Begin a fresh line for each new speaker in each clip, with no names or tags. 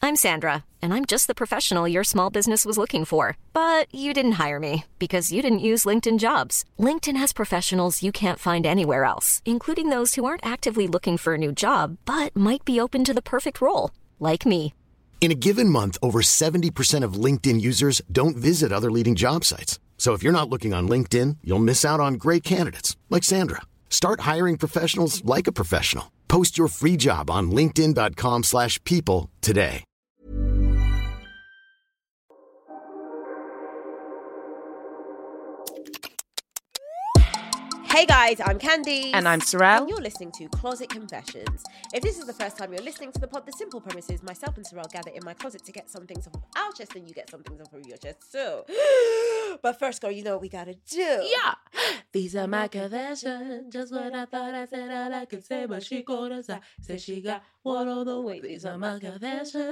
I'm Sandra, and I'm just the professional your small business was looking for. But you didn't hire me because you didn't use LinkedIn Jobs. LinkedIn has professionals you can't find anywhere else, including those who aren't actively looking for a new job, but might be open to the perfect role, like me.
In a given month, over 70% of LinkedIn users don't visit other leading job sites. So if you're not looking on LinkedIn, you'll miss out on great candidates like Sandra. Start hiring professionals like a professional. Post your free job on linkedin.com/people today.
Hey guys, I'm Candy.
And I'm Sorrel.
And you're listening to Closet Confessions. If this is the first time you're listening to the pod, the simple premise is myself and Sorrel gather in my closet to get some things off of our chest and you get some things off of your chest too. But first, girl, you know what we gotta do.
Yeah. These are my confessions. Just when I thought I said all I could say, but she called us out. Said she got one on the way. These are my confessions.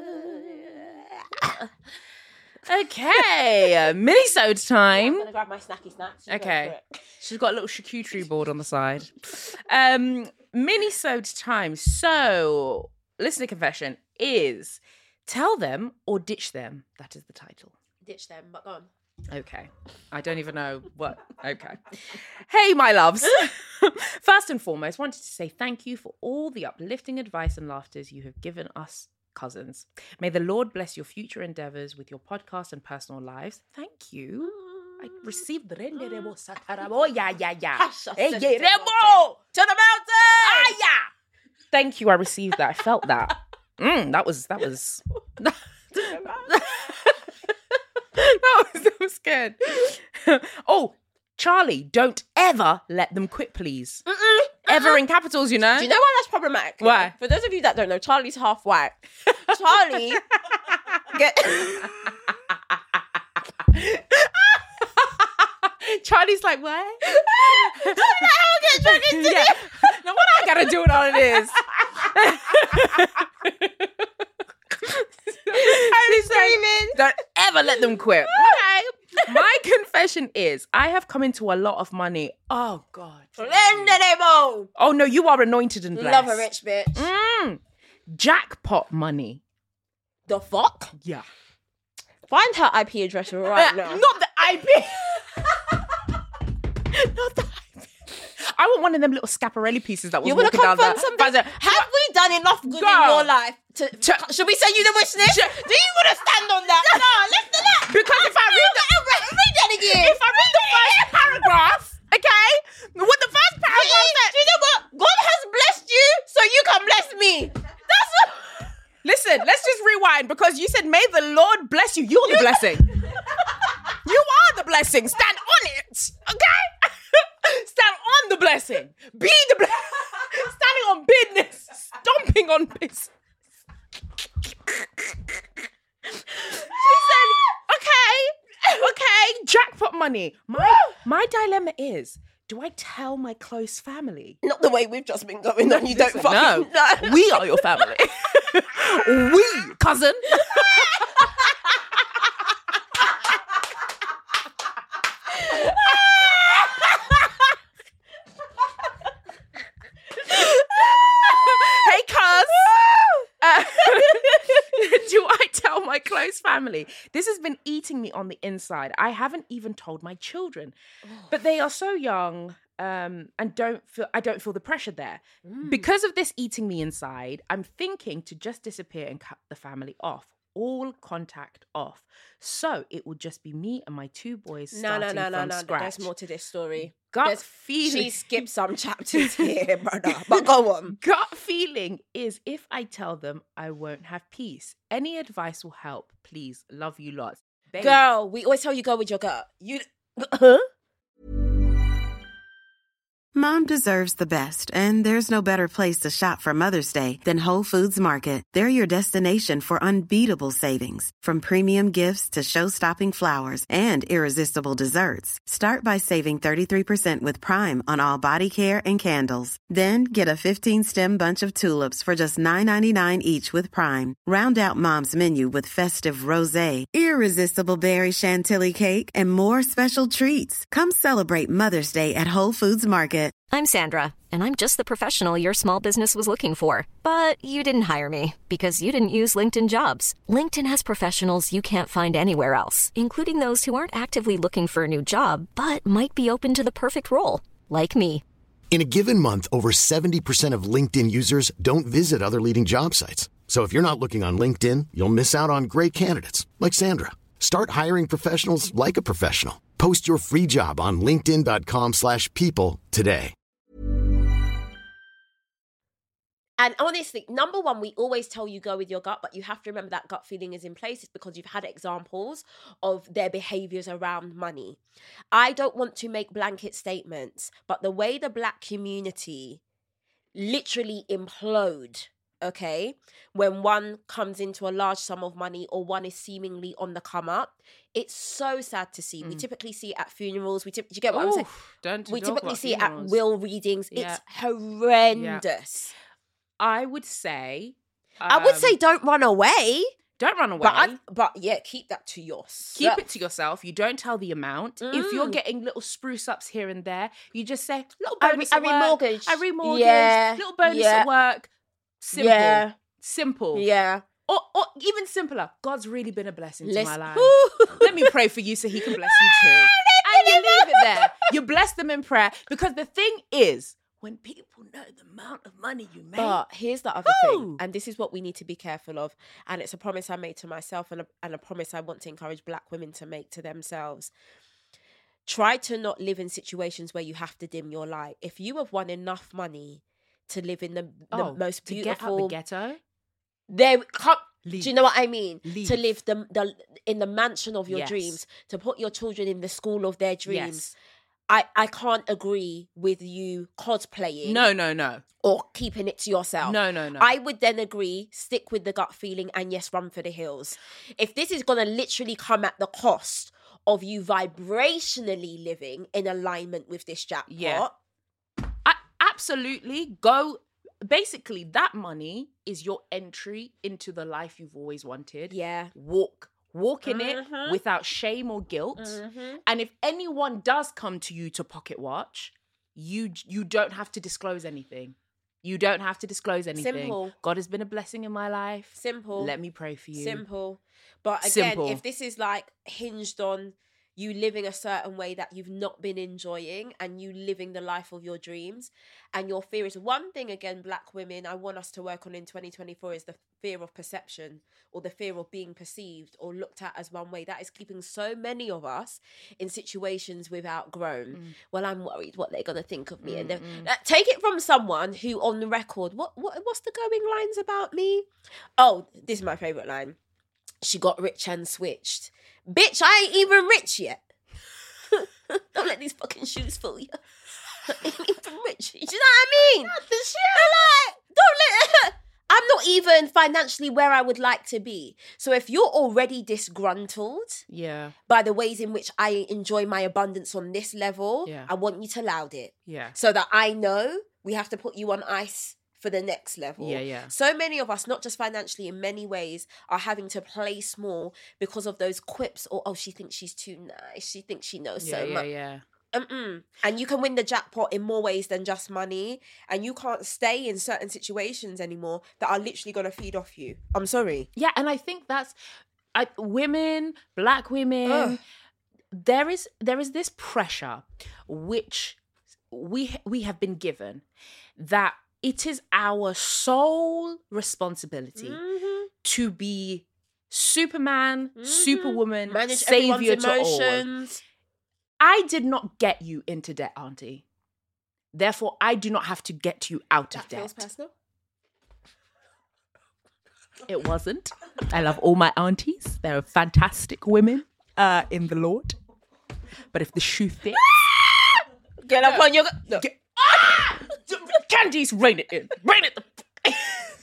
Okay, mini-sode time.
I'm gonna grab my snacky snacks.
Okay. She's got a little charcuterie board on the side. Mini-sode time. So, listener confession is tell them or ditch them. That is the title.
Ditch them, but go on.
Okay. I don't even know what. Okay. Hey, my loves. First and foremost, wanted to say thank you for all the uplifting advice and laughters you have given us cousins. May the Lord bless your future endeavors with your podcast and personal lives. Thank you. I received the to the mountain. Thank you. I received that. I felt that. That was that was good. Oh, Charlie, don't ever let them quit, please. Ever in capitals, you know?
Do you know why that's problematic?
Why?
For those of you that don't know, Charlie's half white. Charlie
Charlie's like, what? Yeah. Now what I gotta do with all of this?
I'm screaming.
Don't ever let them quit. Okay. My confession is I have come into a lot of money. Oh God. Oh no, you are anointed and blessed.
Love a rich bitch.
Jackpot money.
The fuck?
Yeah.
Find her IP address right now.
Not the IP. Not the IP. I want one of them little Scaparelli pieces that was
You want to
walking down
confirm
there.
something? Have we done enough good in your life? Should we send you the wish list? Do you want to stand on that? No, listen to that.
Because if I read
that again.
If I read the first paragraph, okay, what the first paragraph said.
You know what? God has blessed you, so you can bless me. That's what.
Listen, let's just rewind because you said, may the Lord bless you. You're the blessing. You are the blessing. Stand on it, okay? Stand on the blessing. Be the blessing. Standing on business. Stomping on business. She said, okay, jackpot money. My dilemma is, do I tell my close family?
Not the way we've just been going on. You don't fucking know.
We are your family. We, cousin. Hey, cuz. Do I tell my close family? This has been eating me on the inside. I haven't even told my children, but they are so young. And I don't feel the pressure there. Because of this eating me inside, I'm thinking to just disappear and cut the family off. All contact off. So it will just be me and my two boys starting from scratch.
There's more to this story.
Gut feeling.
She skipped some chapters here, brother. But go on.
Gut feeling is if I tell them, I won't have peace. Any advice will help. Please. Love you lots. Babe.
Girl, we always tell you go with your gut.
Mom deserves the best, and there's no better place to shop for Mother's Day than Whole Foods Market. They're your destination for unbeatable savings, from premium gifts to show-stopping flowers and irresistible desserts. Start by saving 33% with Prime on all body care and candles. Then get a 15-stem bunch of tulips for just $9.99 each with Prime. Round out Mom's menu with festive rosé, irresistible berry chantilly cake, and more special treats. Come celebrate Mother's Day at Whole Foods Market. Market.
I'm Sandra, and I'm just the professional your small business was looking for. But you didn't hire me because you didn't use LinkedIn Jobs. LinkedIn has professionals you can't find anywhere else, including those who aren't actively looking for a new job, but might be open to the perfect role, like me.
In a given month, over 70% of LinkedIn users don't visit other leading job sites. So if you're not looking on LinkedIn, you'll miss out on great candidates like Sandra. Start hiring professionals like a professional. Post your free job on linkedin.com/people today.
And honestly, number one, we always tell you go with your gut, but you have to remember that gut feeling is in place. It's because you've had examples of their behaviors around money. I don't want to make blanket statements, but the way the Black community literally implode, okay, when one comes into a large sum of money or one is seemingly on the come up, it's so sad to see. We typically see it at funerals. Do you get what I'm saying? We typically see it at will readings.
Yeah.
It's horrendous.
Yeah. I would say
don't run away.
Don't run away.
But yeah, keep that to yourself.
Keep it to yourself. You don't tell the amount. If you're getting little spruce ups here and there, you just say, little bonus at work.
I remortgage.
Yeah. Little bonus at work. Simple.
Yeah.
Simple.
Yeah.
Or even simpler. God's really been a blessing to my life. Let me pray for you so he can bless you too. And you leave it there. You bless them in prayer. Because the thing is, when people know the amount of money you make.
But here's the other thing, and this is what we need to be careful of, and it's a promise I made to myself and a promise I want to encourage Black women to make to themselves. Try to not live in situations where you have to dim your light. If you have won enough money to live in the most beautiful...
To get out the ghetto?
Do you know what I mean?
Leave.
To live in the mansion of your dreams, to put your children in the school of their dreams.
Yes.
I can't agree with you cosplaying.
No.
Or keeping it to yourself.
No.
I would then agree, stick with the gut feeling and yes, run for the hills. If this is going to literally come at the cost of you vibrationally living in alignment with this jackpot.
Absolutely. Go. Basically, that money is your entry into the life you've always wanted.
Yeah.
Walk in it without shame or guilt. And if anyone does come to you to pocket watch, you don't have to disclose anything. You don't have to disclose anything.
Simple.
God has been a blessing in my life.
Simple.
Let me pray for you.
Simple. But again, if this is like hinged on you living a certain way that you've not been enjoying and you living the life of your dreams and your fear is one thing, again, Black women, I want us to work on in 2024 is the fear of perception or the fear of being perceived or looked at as one way. That is keeping so many of us in situations we've outgrown. Well, I'm worried what they're going to think of me. And take it from someone who on the record, what's the going lines about me? Oh, this is my favourite line. She got rich and switched. Bitch, I ain't even rich yet. Don't let these fucking shoes fool you. I ain't even rich. Do you know what I mean? I'm not even financially where I would like to be. So if you're already disgruntled by the ways in which I enjoy my abundance on this level, I want you to loud it. So that I know we have to put you on ice for the next level. So many of us, not just financially, in many ways, are having to play small because of those quips or, oh, she thinks she's too nice. She thinks she knows so much. And you can win the jackpot in more ways than just money. And you can't stay in certain situations anymore that are literally going to feed off you. I'm sorry.
Yeah, and I think that's... women, Black women, there is this pressure which we have been given that it is our sole responsibility to be Superman, Superwoman,
manage
savior
everyone's
to
emotions.
all. I did not get you into debt, Auntie. Therefore, I do not have to get you out of debt.
That feels personal.
It wasn't. I love all my aunties. They're fantastic women in the Lord. But if the shoe fits...
Get up on your... No.
Candice, rein it in. Rein it the...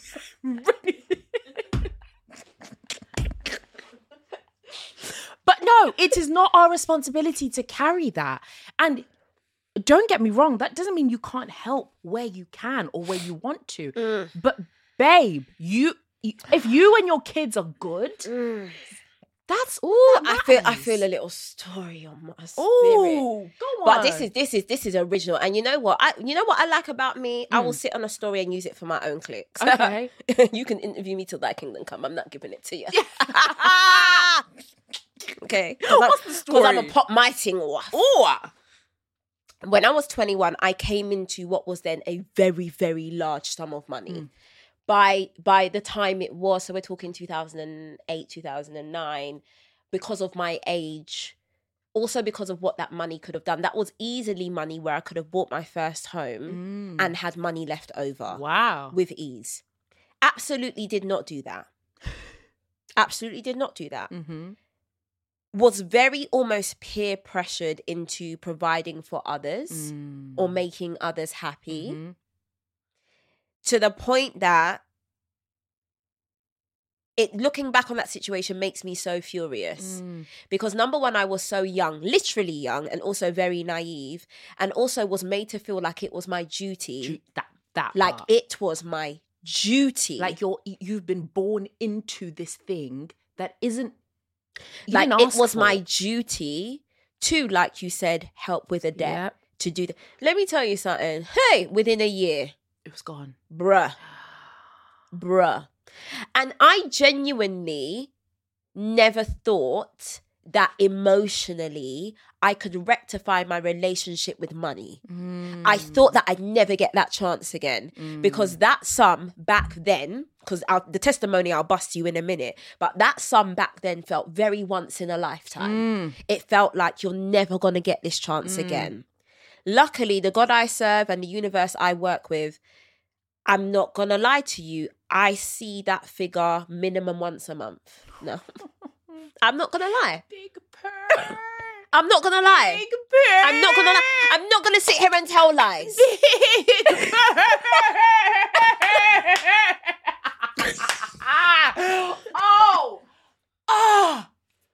But no, it is not our responsibility to carry that. And don't get me wrong, that doesn't mean you can't help where you can or where you want to. But babe, if you and your kids are good, That's
I feel a little story on my spirit.
Oh, go on.
But this is original. And you know what I like about me? I will sit on a story and use it for my own clicks.
Okay.
You can interview me till thy kingdom come. I'm not giving it to you. Okay.
What's the story?
Because I'm a pop my thing off.
Oh.
When I was 21, I came into what was then a very, very large sum of money. By the time it was, so we're talking 2008, 2009, because of my age, also because of what that money could have done. That was easily money where I could have bought my first home and had money left over.
Wow.
With ease. Absolutely did not do that. Absolutely did not do that.
Mm-hmm.
Was very almost peer pressured into providing for others or making others happy.
Mm-hmm.
To the point that looking back on that situation makes me so furious. Because number one, I was so young, literally young, and also very naive, and also was made to feel like it was my duty.
That
like
part.
it was my duty.
Like you've been born into this thing that isn't.
Like it was my duty to, like you said, help with a debt. To do that. Let me tell you something. Hey, within a year.
It was gone.
Bruh. And I genuinely never thought that emotionally I could rectify my relationship with money. I thought that I'd never get that chance again because that sum back then, because the testimony I'll bust you in a minute, but that sum back then felt very once in a lifetime. It felt like you're never going to get this chance again. Luckily, the God I serve and the universe I work with, I'm not going to lie to you, I see that figure minimum once a month. No. I'm not going to lie.
Big purr.
I'm not going to lie.
Big purr.
I'm not going to lie. I'm not going to sit here and tell lies.
Big purr. Oh.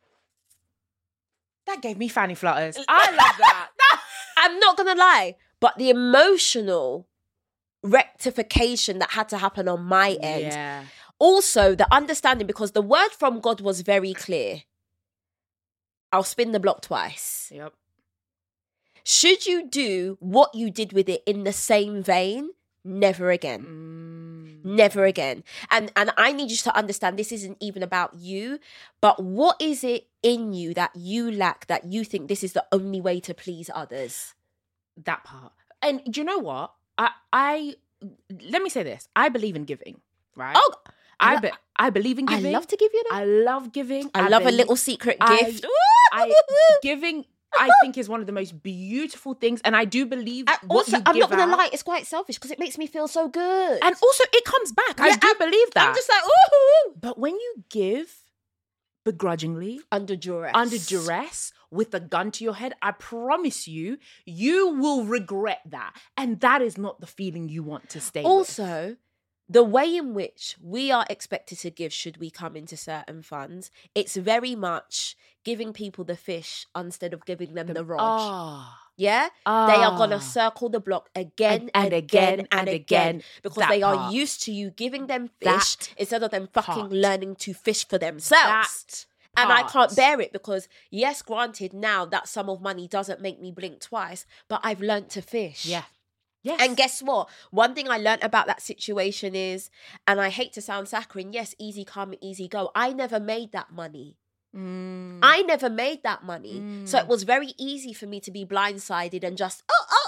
That gave me fanny flutters. I love that.
I'm not going to lie. But the emotional rectification that had to happen on my end.
Yeah.
Also, the understanding, because the word from God was very clear. I'll spin the block twice.
Yep.
Should you do what you did with it in the same vein? Never again. Never again. And I need you to understand this isn't even about you, but what is it in you that you lack that you think this is the only way to please others?
That part. And do you know what? I let me say this. I believe in giving, right?
Oh,
I believe in giving.
I love to give you that.
I love giving.
I love a little secret gift.
Giving, I think, is one of the most beautiful things, and I do believe.
Also, I'm not gonna lie, it's quite selfish because it makes me feel so good,
and also it comes back. I do believe that.
I'm just like, ooh.
But when you give begrudgingly,
under duress,
with a gun to your head, I promise you, you will regret that, and that is not the feeling you want to stay with.
Also, the way in which we are expected to give should we come into certain funds, it's very much giving people the fish instead of giving them the rod. Yeah? They are going to circle the block again and again because they are used to you giving them fish instead of them fucking learning to fish for themselves. And I can't bear it because, yes, granted, now that sum of money doesn't make me blink twice, but I've learned to fish.
Yeah. Yes.
And guess what? One thing I learned about that situation is, and I hate to sound saccharine, yes, easy come, easy go. I never made that money. I never made that money. So it was very easy for me to be blindsided and just,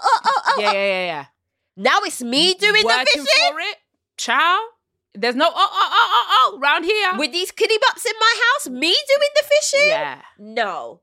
Yeah.
Now it's me doing the fishing.
For it, child. There's no round here.
With these kiddie bups in my house, me doing the fishing?
Yeah.
No.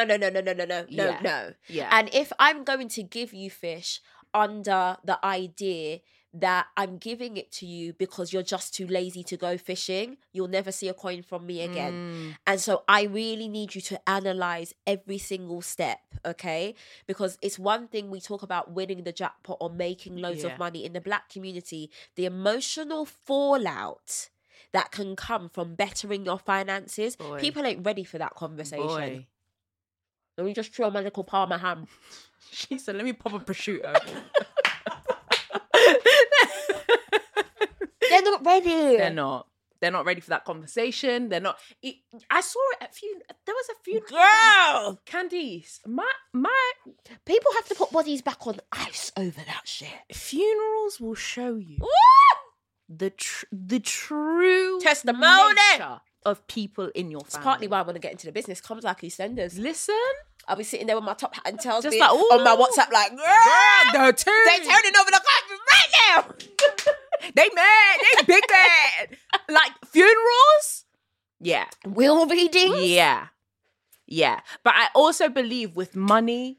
Yeah.
And if I'm going to give you fish under the idea that I'm giving it to you because you're just too lazy to go fishing, you'll never see a coin from me again. And so I really need you to analyze every single step, okay? Because it's one thing we talk about winning the jackpot or making loads of money. In the Black community, the emotional fallout that can come from bettering your finances, people ain't ready for that conversation. Let me just chew on my little Parma ham.
She said, let me pop a prosciutto.
They're not ready.
They're not. They're not ready for that conversation. They're not. I saw it at there was a funeral.
Girl,
Candice, my
people have to put bodies back on ice over that shit.
funerals will show you
Woo!
the true
Testimony
nature of people in your family.
It's partly why I want to get into the business. Comes like EastEnders.
Listen,
I'll be sitting there with my top hat and tails
Just
being
like,
on my WhatsApp like, girl,
they're turning.
they turning over the carpet right now.
They mad. They big mad. Like funerals. Yeah.
Will readings.
Yeah. But I also believe with money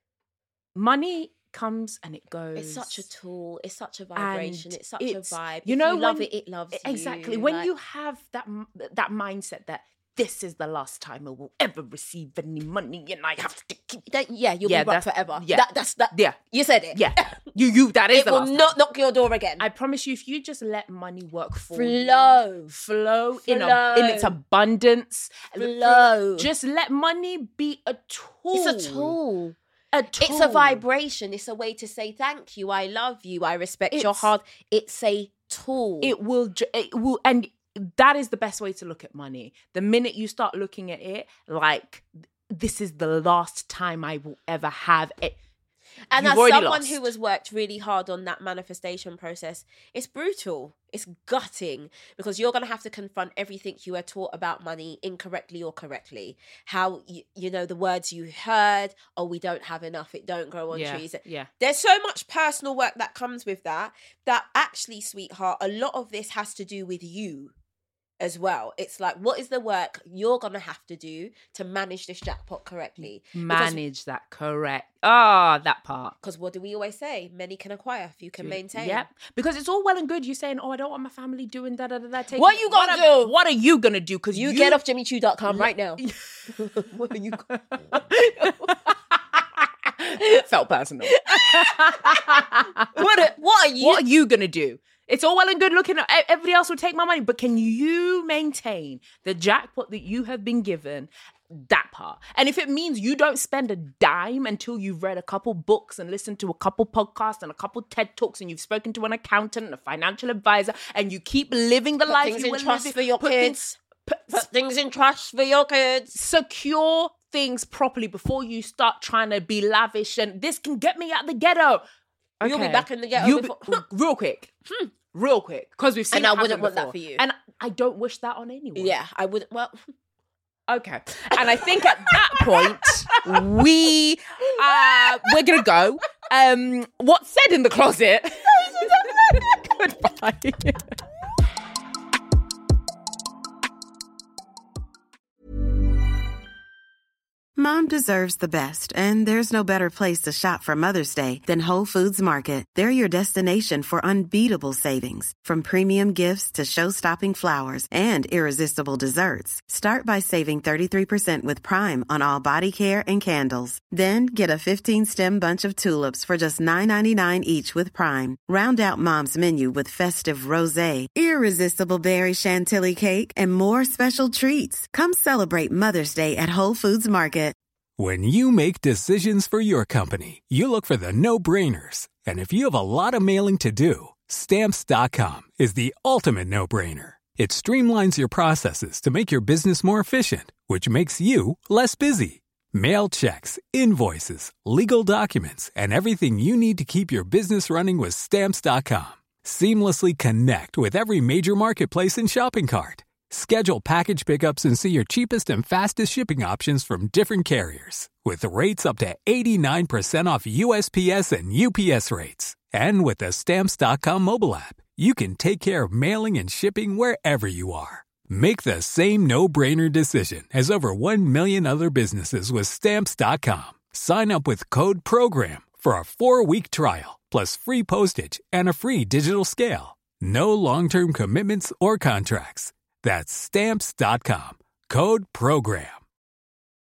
comes and it goes.
It's such a tool. It's such a vibration. It's such a vibe.
You
If
know,
you love it loves you.
Exactly. When
Like,
you have that mindset that this is the last time I will ever receive any money and I have to keep
you'll be broke forever.
Yeah.
That's that.
Yeah.
You said it.
Yeah. You that is
It
the
will
last
not knock your door again.
I promise you, if you just let money work for
Flow.
in its abundance,
Flow.
just let money be a tool.
It's a tool.
A tool.
It's a vibration. It's a way to say thank you. I love you. I respect your heart. It's a tool.
It will, and that is the best way to look at money. The minute you start looking at it like this is the last time I will ever have it.
And
You've
as
already
someone
lost.
who has worked really hard on that manifestation process, it's brutal. It's gutting because you're going to have to confront everything you were taught about money incorrectly or correctly. How, you know, the words you heard, oh, we don't have enough, it don't grow on trees.
Yeah.
There's so much personal work that comes with that actually, sweetheart, a lot of this has to do with you as well. It's like, what is the work you're going to have to do to manage this jackpot correctly?
Manage that correct. That part.
Because what do we always say? Many can acquire, few can maintain.
Yep. Because it's all well and good you saying, oh, I don't want my family doing da da da da.
What you gonna do?
What are you gonna do? Because
You get off JimmyChoo.com right now. What are you
felt personal.
What are you?
What are you gonna do? It's all well and good looking at everybody else will take my money, but can you maintain the jackpot that you have been given? That part. And if it means you don't spend a dime until you've read a couple books and listened to a couple podcasts and a couple TED Talks and you've spoken to an accountant and a financial advisor and you keep living the life
things
you
in
were
trust
living,
for your kids. Put things in trust for your kids.
Secure things properly before you start trying to be lavish and this can get me out the ghetto.
You'll be back in the ghetto
real quick. Real quick. Because we've seen
and
it
I wouldn't
happen
want
before.
that for you.
And I don't wish that on anyone.
Yeah, I wouldn't. Well,
okay. And I think at that point, we're gonna go. What's said in the closet? Goodbye.
Mom deserves the best, and there's no better place to shop for Mother's Day than Whole Foods Market. They're your destination for unbeatable savings, from premium gifts to show-stopping flowers and irresistible desserts. Start by saving 33% with Prime on all body care and candles. Then get a 15-stem bunch of tulips for just $9.99 each with Prime. Round out Mom's menu with festive rosé, irresistible berry chantilly cake, and more special treats. Come celebrate Mother's Day at Whole Foods Market.
When you make decisions for your company, you look for the no-brainers. And if you have a lot of mailing to do, Stamps.com is the ultimate no-brainer. It streamlines your processes to make your business more efficient, which makes you less busy. Mail checks, invoices, legal documents, and everything you need to keep your business running with Stamps.com. Seamlessly connect with every major marketplace and shopping cart. Schedule package pickups and see your cheapest and fastest shipping options from different carriers. With rates up to 89% off USPS and UPS rates. And with the Stamps.com mobile app, you can take care of mailing and shipping wherever you are. Make the same no-brainer decision as over 1 million other businesses with Stamps.com. Sign up with Code PROGRAM for a 4-week trial, plus free postage and a free digital scale. No long-term commitments or contracts. That's Stamps.com. Code PROGRAM.